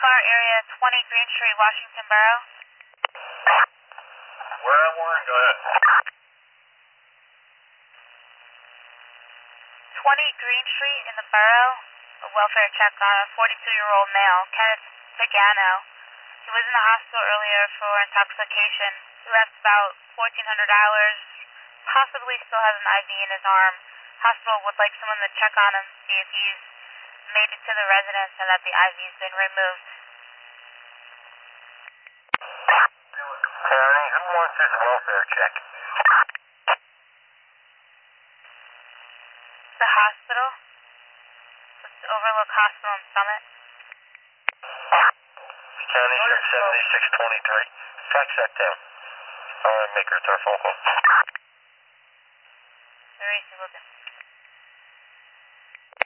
car area 20 Green Street, Washington Borough. Where at, Warren? Go ahead. 20 Green Street in the borough. A welfare check on a 42-year-old male, Kenneth Pagano. He was in the hospital earlier for intoxication. He left about 1,400 hours. Possibly still has an IV in his arm. Hospital would like someone to check on him, see if he's made it to the residence and that the IV's been removed. County, who wants this welfare check? The hospital. It's Overlook Hospital in Summit. County, 7623. Fax that down. I'll make her a phone call. There is,